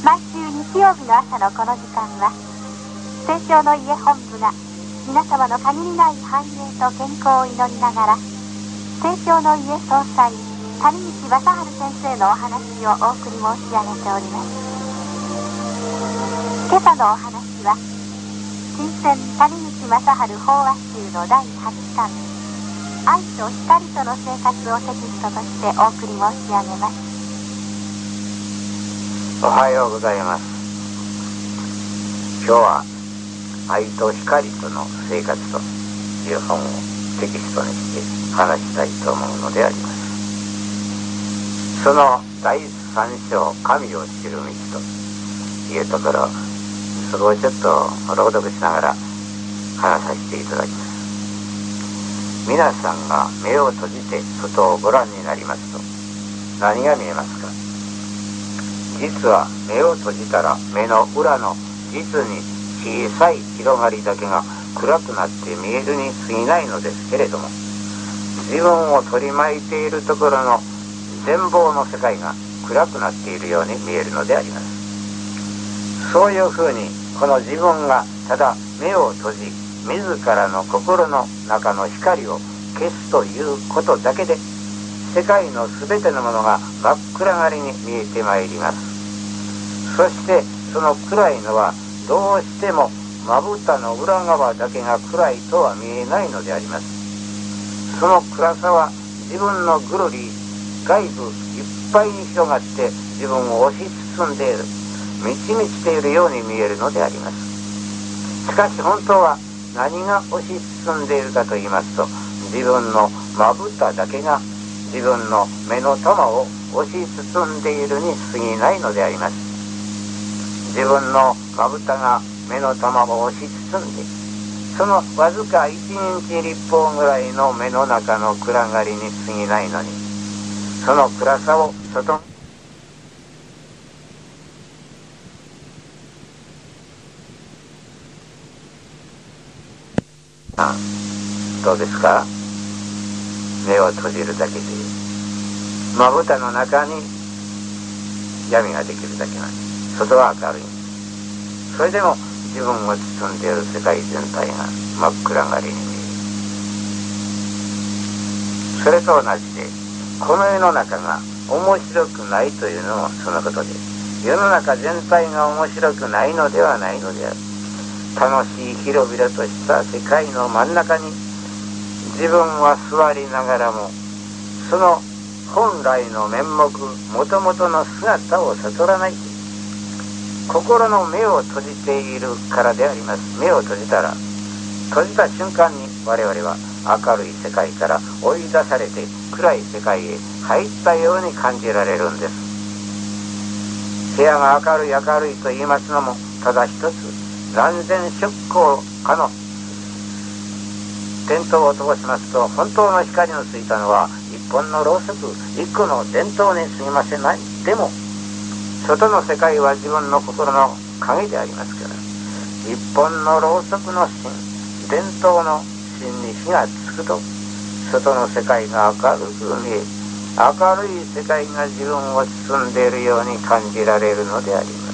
毎週日曜日の朝のこの時間は、清少の家本部が皆様の限りない繁栄と健康を祈りながら、清少の家総裁谷口正治先生のお話をお送り申し上げております。今朝のお話は、新鮮谷口正治法話集の第8巻、愛と光との生活をテキストとしてお送り申し上げます。 おはようございます。今日は愛と光との生活という本をテキストにして話したいと思うのであります。その第3章、神を知る道というところ、それをちょっと朗読しながら話させていただきます。皆さんが目を閉じて外をご覧になりますと何が見えますか？実は目を閉じたら目の裏の実に小さい広がりだけが暗くなって見えるに過ぎないのですけれども、自分を取り巻いているところの全貌の世界が暗くなっているように見えるのであります。そういうふうにこの自分がただ目を閉じ、自らの心の中の光を消すということだけで、世界のすべてのものが真っ暗がりに見えてまいります。そしてその暗いのはどうしてもまぶたの裏側だけが暗いとは見えないのであります。その暗さは自分のぐるり外部いっぱいに広がって自分を押し包んでいる、満ち満ちているように見えるのであります。しかし本当は何が押し包んでいるかと言いますと、自分のまぶただけが自分の目の玉を押し包んでいるに過ぎないのであります。自分のまぶたが目の玉を押し包んで、そのわずか一日立方ぐらいの目の中の暗がりに過ぎないのに、その暗さを外どうですか？目を閉じるだけでまぶたの中に闇ができるだけなんです。外は明るい。それでも自分を包んでいる世界全体が真っ暗がりに見える。それと同じで、この世の中が面白くないというのもそのことで、世の中全体が面白くないのではないのである。楽しい広々とした世界の真ん中に自分は座りながらも、その本来の面目、もともとの姿を悟らない。心の目を閉じているからであります。目を閉じたら、閉じた瞬間に我々は明るい世界から追い出されて暗い世界へ入ったように感じられるんです。部屋が明るい明るいと言いますのも、ただ一つ乱然出光かの電灯を通しますと、本当の光のついたのは一本のろうそく一個の電灯に過ぎません。でも外の世界は自分の心の影でありますから、一本のろうそくの芯、電灯の芯に火がつくと、外の世界が明るく見え、明るい世界が自分を包んでいるように感じられるのであります。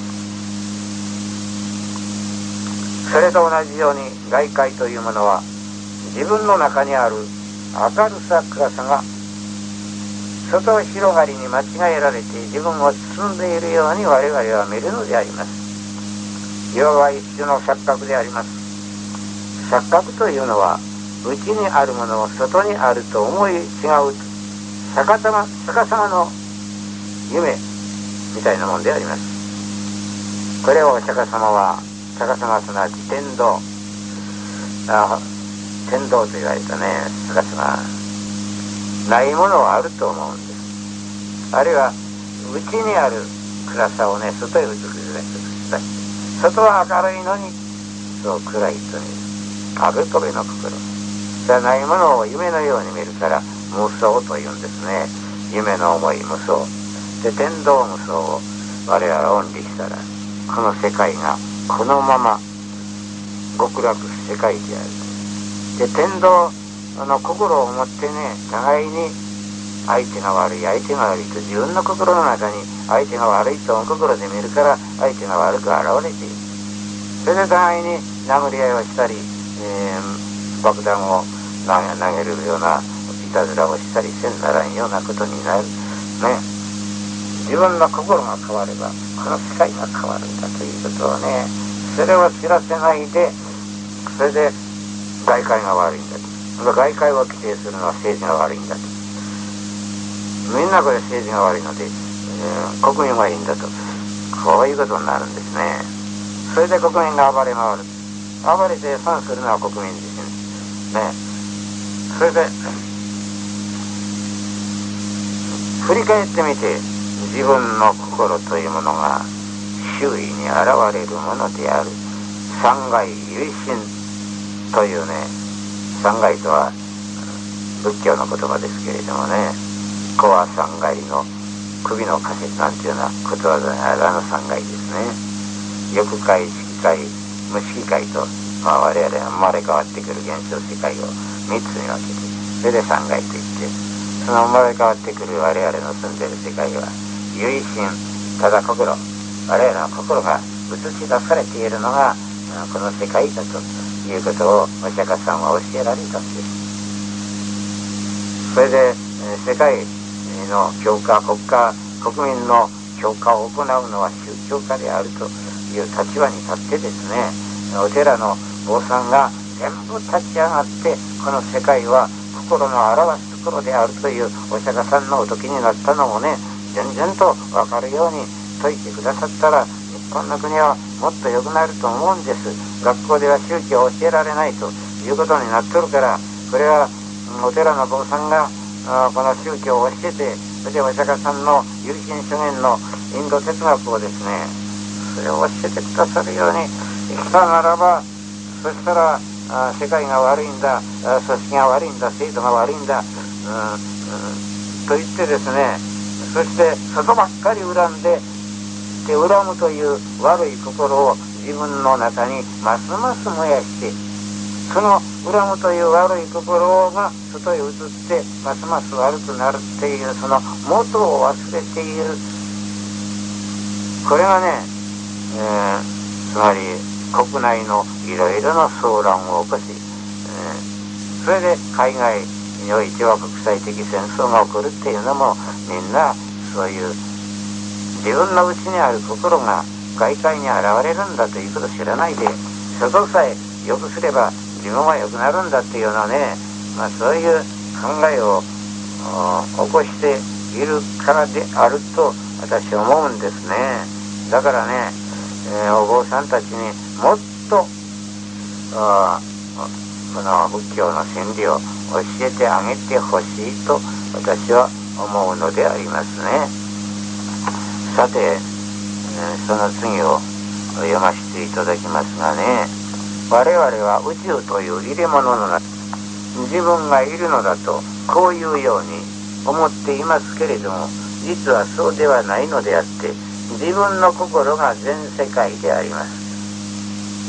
それと同じように外界というものは、自分の中にある明るさ暗さが外広がりに間違えられて自分を包んでいるように我々は見るのであります。いわば一種の錯覚であります。錯覚というのは、内にあるものを外にあると思い違う逆さまの夢みたいなもんであります。これを逆さますなわち天道と言われたね、逆さまないものはあると思うんです。あるいは内にある暗さをね、外へ移し出して、外は明るいのにそう暗いというあべこべの心、じゃないものを夢のように見るから無想というんですね。夢の思い無想で、天道無想を我々は論理したら、この世界がこのまま極楽世界である。で、天道の心を持ってね、互いに相手が悪い相手が悪いと自分の心の中に相手が悪いと心で見るから相手が悪く現れている。それで互いに殴り合いをしたり、爆弾を投げるようないたずらをしたりせんならんようなことになるね。自分の心が変わればこの世界が変わるんだということをね、それを知らせないで、それで外界が悪いんだと、外界を規定するのは政治が悪いんだと、みんなこれ政治が悪いので、国民がいいんだと、こういうことになるんですね。それで国民が暴れ回る。暴れて損するのは国民自身ね。それで振り返ってみて、自分の心というものが周囲に現れるものである三界唯心というね、三界とは仏教の言葉ですけれどもね、子は三界の首の仮説なんていうようなことわざがある三界ですね。欲界、色界、無色界と、我々は生まれ変わってくる現象世界を3つに分けて、それで三界といって、その生まれ変わってくる我々の住んでいる世界は唯心、ただ心、我々の心が映し出されているのがこの世界だということをお釈迦さんは教えられたんです。それで世界の教化、国家、国民の教化を行うのは宗教家であるという立場に立ってですね、お寺の坊さんが全部立ち上がって、この世界は心の表すところであるというお釈迦さんのお説きになったのもね、全然と分かるように説いてくださったら、日本の国はもっと良くなると思うんです。学校では宗教を教えられないということになっとるから、これはお寺の坊さんがこの宗教を教えて、それでお釈迦さんの唯心主義のインド哲学をですね、それを教えてくださるようにしたならば、そしたら世界が悪いんだ、組織が悪いんだ、制度が悪いんだ、と言ってですね、そして外ばっかり恨んで、恨むという悪い心を自分の中にますます燃やして、その恨むという悪い心が外へ移ってますます悪くなるっていう、その元を忘れている。これがね、つまり国内のいろいろな騒乱を起こし、それで海外においては国際的戦争が起こるっていうのも、みんなそういう自分の内にある心が外界に現れるんだということを知らないで、外さえ良くすれば自分は良くなるんだっていうのはね、そういう考えを起こしているからであると私は思うんですね。だからね、お坊さんたちにもっとこの仏教の真理を教えてあげてほしいと私は思うのでありますね。さて、その次を読ませていただきますがね、我々は宇宙という入れ物の中、自分がいるのだとこういうように思っていますけれども、実はそうではないのであって、自分の心が全世界であります、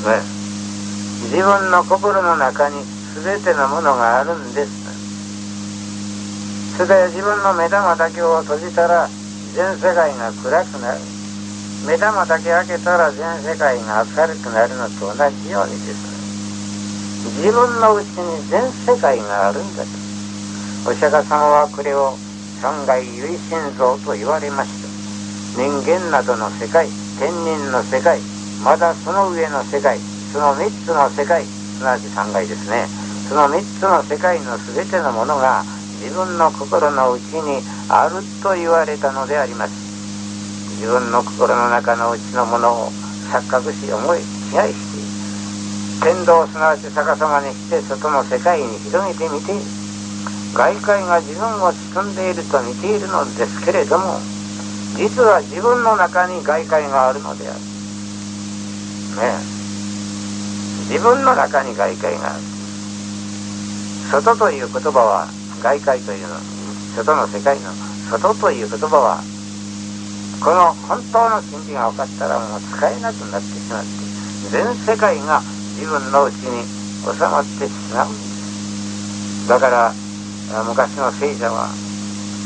ね、自分の心の中に全てのものがあるんです。それで自分の目玉だけを閉じたら全世界が暗くなる。目玉だけ開けたら全世界が明るくなるのと同じようにですね、自分のうちに全世界があるんだとお釈迦様はこれを三界唯心像と言われました。人間などの世界、天人の世界、まだその上の世界、その三つの世界、すなわち三界ですね。その三つの世界の全てのものが自分の心の内にあると言われたのであります。自分の心の中の内のものを錯覚し、思い違いして天道、すなわち逆さまにして外の世界に広げてみている。外界が自分を包んでいると見ているのですけれども、実は自分の中に外界があるのである、ね、自分の中に外界がある。外という言葉は、外界というの、外の世界の外という言葉は、この本当の真理が分かったらもう使えなくなってしまって、全世界が自分のうちに収まってしまうんです。だから昔の聖者は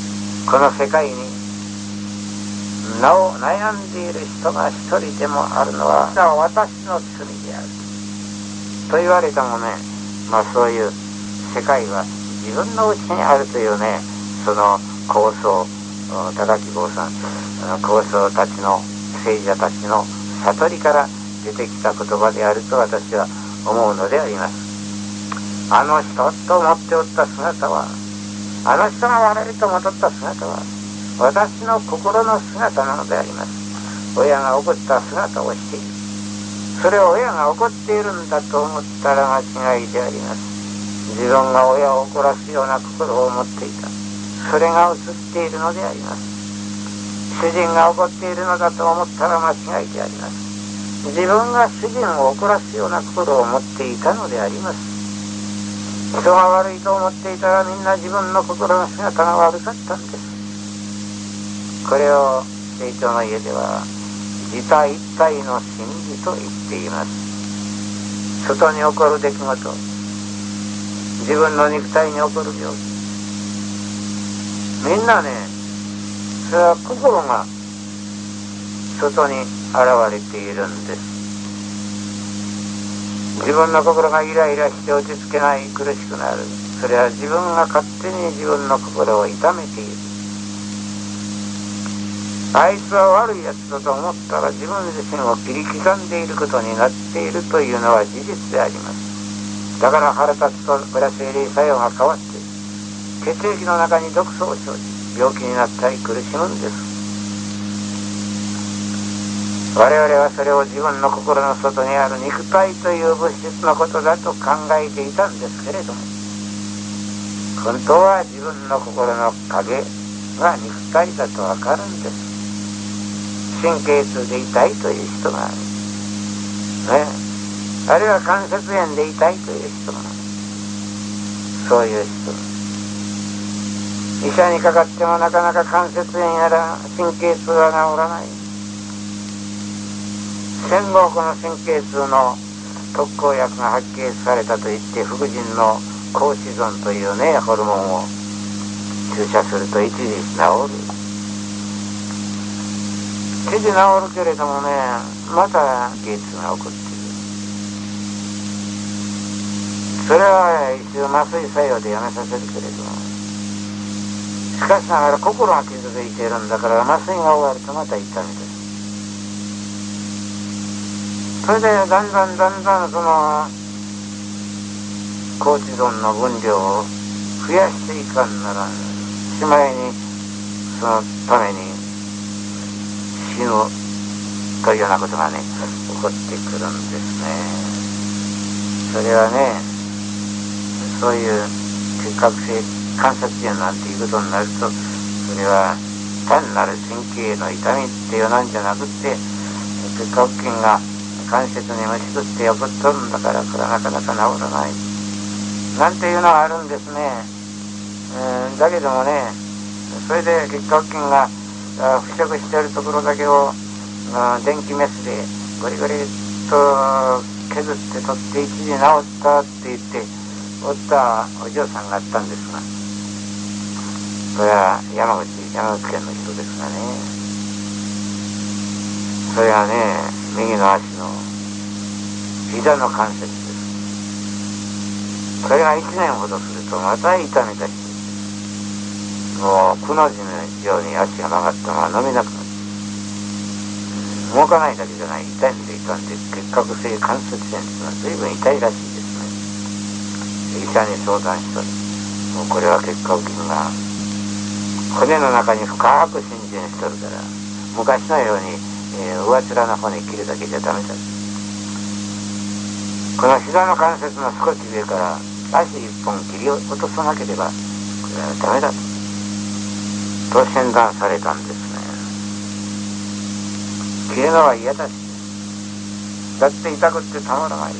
この世界になお悩んでいる人が一人でもあるのは私の罪であると言われたもね、そういう世界は自分のうちにあるというね、その高僧高木坊さん、高僧たちの聖者たちの悟りから出てきた言葉であると私は思うのであります。あの人と思っておった姿は、あの人が悪いと思っとった姿は私の心の姿なのであります。親が怒った姿をしている。それを親が怒っているんだと思ったら間違いであります。自分が親を怒らすような心を持っていた。それが映っているのであります。主人が怒っているのだと思ったら間違いであります。自分が主人を怒らすような心を持っていたのであります。人が悪いと思っていたらみんな自分の心の姿が悪かったんです。これを成長の家では自他一体の真理と言っています。外に起こる出来事、自分の肉体に起こる病気、みんなね、それは心が外に現れているんです。自分の心がイライラして落ち着けない、苦しくなる。それは自分が勝手に自分の心を痛めている。あいつは悪いやつだと思ったら自分自身を切り刻んでいることになっているというのは事実であります。だから腹立つとプラスエリ作用が変わって血液の中に毒素を生じ病気になったり苦しむんです。我々はそれを自分の心の外にある肉体という物質のことだと考えていたんですけれども、本当は自分の心の影が肉体だとわかるんです。神経痛で痛いという人がある、ね、あるいは関節炎で痛いという人がある。そういう人、医者にかかってもなかなか関節炎やら神経痛は治らない。戦後この神経痛の特効薬が発見されたといって副腎のコーチゾンというねホルモンを注射すると一時治る。一時治るけれどもね、また神経痛が起こっている。それは一種麻酔作用でやめさせるけれども、しかしながら心が傷ついているんだから麻酔が終わるとまた痛みです。それでだんだんそのコーチゾンの分量を増やしていかんならしまいにそのために死ぬというようなことがね起こってくるんですね。それはね、そういう結核性関節炎なんていうことになると、それは単なる神経の痛みっていうなんじゃなくて、結核菌が関節に虫食ってよくっとるんだから、これはなかなか治らないなんていうのがあるんですね。だけどもね、それで結核菌が腐食しているところだけを電気メスでゴリゴリと削って取って一時治ったって言っておったお嬢さんがあったんですが、これは山口県の人ですがね、それはね、右の足の膝の関節です。それが1年ほどするとまた痛み出して、もうくの字のように足が曲がったまま伸びなくなって、動かないだけじゃない、痛いんで痛んで、結核性関節炎というのは随分痛いらしいですね。医者に相談したら、もうこれは結核菌が骨の中に深く浸潤してるから、昔のように上っ面の方に切るだけじゃダメだ。この膝の関節の少し上から足一本切り落とさなければこれはダメだと診断されたんですね。切るのは嫌だし、だって痛くってたまらない。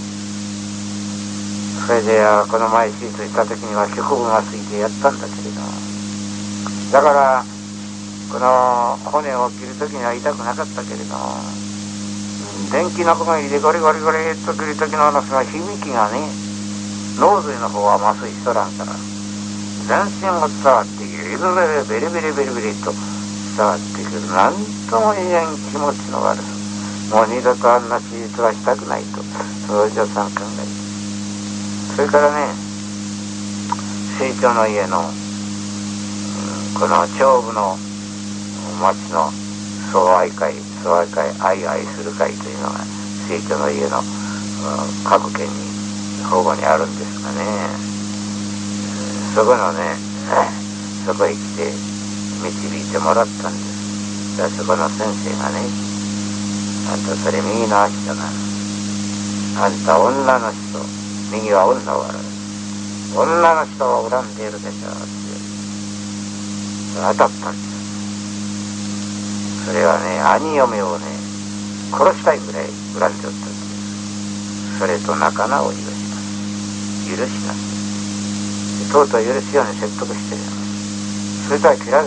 それでこの前手術した時には皮膚がついてやったんだけれど、だからこの骨を切るときには痛くなかったけれども、電気のこぎりでゴリゴリゴリっと切るときのその響きがね、脳髄の方は麻酔しとらんから、 全身を伝わっている。ベリベリベリベリと伝わってくる。なんとも言えん気持ちの悪さ。もう二度とあんな手術はしたくないと、お嬢さん考えて。それからね、清張の家の、この長部の町の総愛会、愛する会というのが清張の家の各県に方々にあるんですがね、そこのね、そこへ来て導いてもらったんです。じゃあそこの先生がね、あんたそれ右の足だな、あんた女の人、右は女を笑う、女の人を恨んでいるでしょって当たったんです。それはね、兄嫁をね殺したいぐらい恨んでおったんです。それと仲直りをします。許しなさい。とうとう許すように説得してるよね。それとは切らず